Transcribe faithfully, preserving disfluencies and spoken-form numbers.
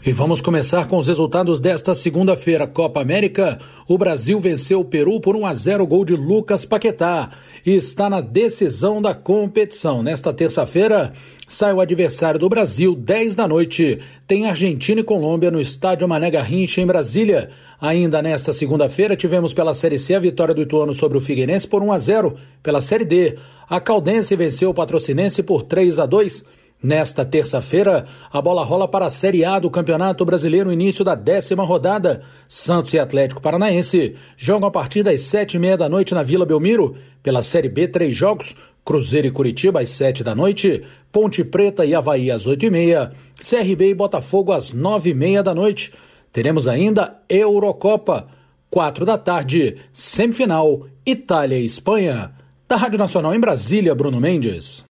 E vamos começar com os resultados desta segunda-feira. Copa América, o Brasil venceu o Peru por um a zero, gol de Lucas Paquetá, e está na decisão da competição. Nesta terça-feira, sai o adversário do Brasil, dez da noite. Tem Argentina e Colômbia no estádio Mané Garrincha, em Brasília. Ainda nesta segunda-feira, tivemos pela Série C a vitória do Ituano sobre o Figueirense por um a zero. Pela Série D, a Caldense venceu o Patrocinense por três a dois. Nesta terça-feira, a bola rola para a Série A do Campeonato Brasileiro, início da décima rodada. Santos e Atlético Paranaense jogam a partir às sete e meia da noite na Vila Belmiro. Pela Série B, três jogos: Cruzeiro e Curitiba às sete da noite, Ponte Preta e Avaí às oito e meia, C R B e Botafogo às nove e meia da noite. Teremos ainda Eurocopa, quatro da tarde, semifinal, Itália e Espanha. Da Rádio Nacional em Brasília, Bruno Mendes.